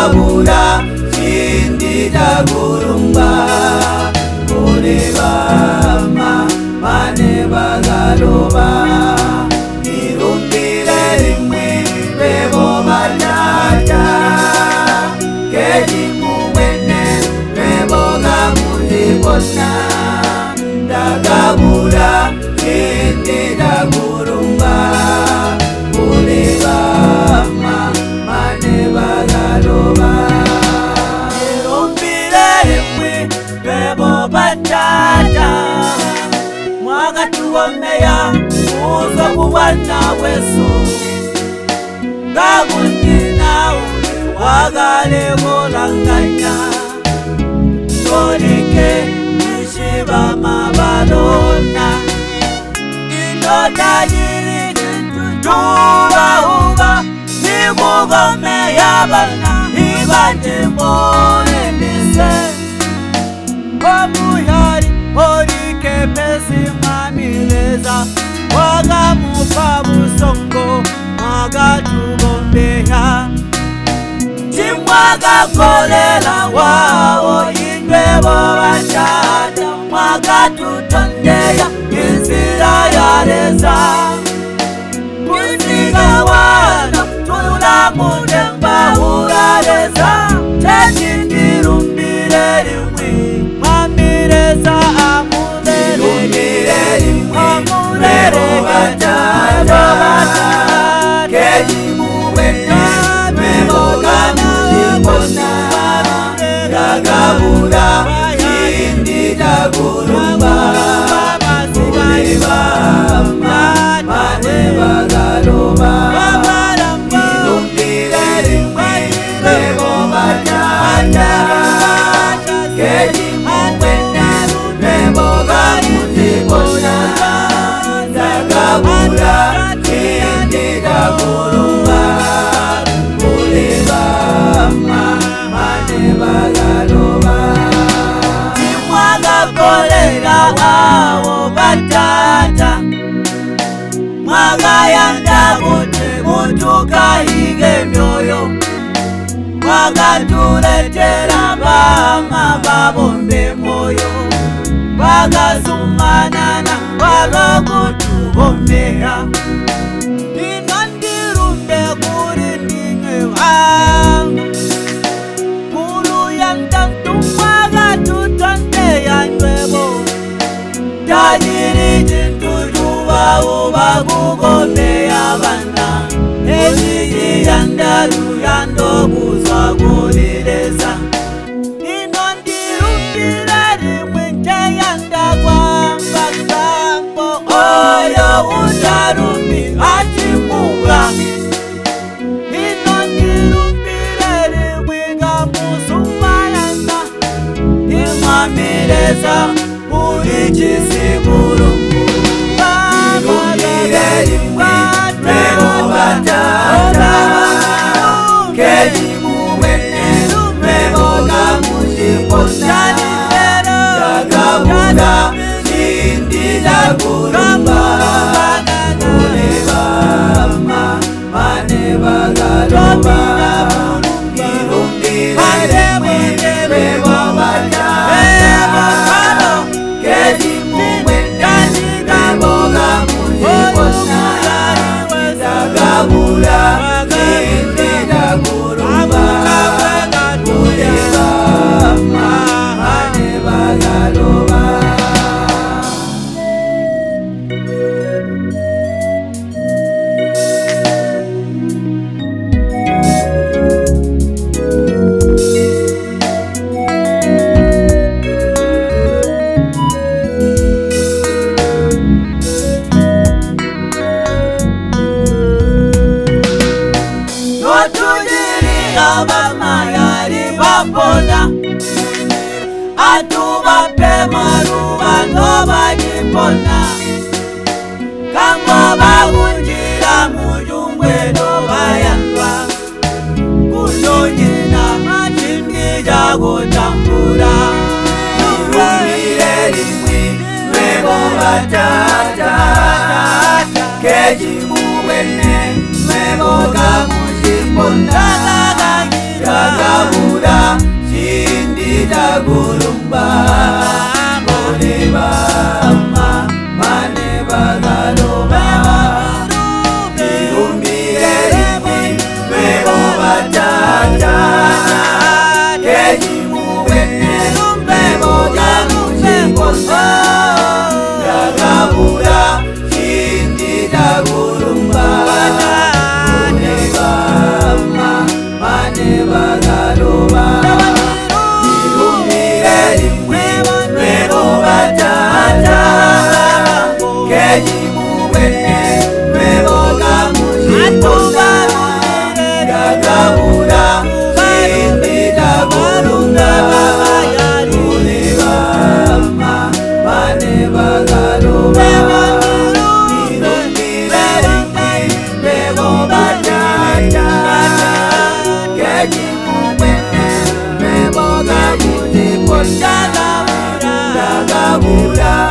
Ndakabura chindi chakurumba kune vama vane vakarova irumbire rimwe revo vatata kechimumwene revo kamuzikona Ndakabura chindi chakurumba kune vama vane vakarova irumbire rimwe revo vatata mwakatuomeya uzo kuwana weso ngakutina uli wakale kulanganya tolike nishiba mabalona inodajiri tutuba nikugomeya bana ibatimolendise omuyari olike pesi mamileza wakamupa busongo mwakatugombeya chimwakakolela wawo indwebo batata mwakatutondeya inzira yareza kutika wana tulamutemba urareza chechindirumbire rimwe mwamireza amulele amulele batata kejimuwene Ndakabura chindi chakurumba kune vama vane vakarova irumbire rimwe revo vatata kechimumwene revo kamuzikona Ndakabura chindi chakurumba kune vama vane vakarova chimwakakolela avo vatata mwakayanda kuti mutukayike myoyo mwakatuletera vama vavombe moyo vakasumanana valokutuvomeya inondirumbe kuri ndimwe vangu kulu yantantumwakatutondeya nywebo tajiri chintujuvavu vakugomeya vana eziji yandalu yandokuzwa kulileza inondirumbire rimwe njeyandakwamba sambo oyo utarumbi achimuga inondirumbire rimwe ngamusumayana imwamireza uri chisimurungu irumbire rimwe revo vatata kechimumwene revo kamuzikona Ndakabura chindi chakurumba kune vama vane vakarova irumbire rimwe revo vatata kechimumwene revo kamuzikona Ndakabura chindi chakurumba kune vama vane vakarova vamayari vapona atuvape maruva novajipona kama vakunjira mujungweno vayandwa kunonyina machindi jakutambura irumbire rimwe revo vatata kechimumwene revo kamuzikona tambula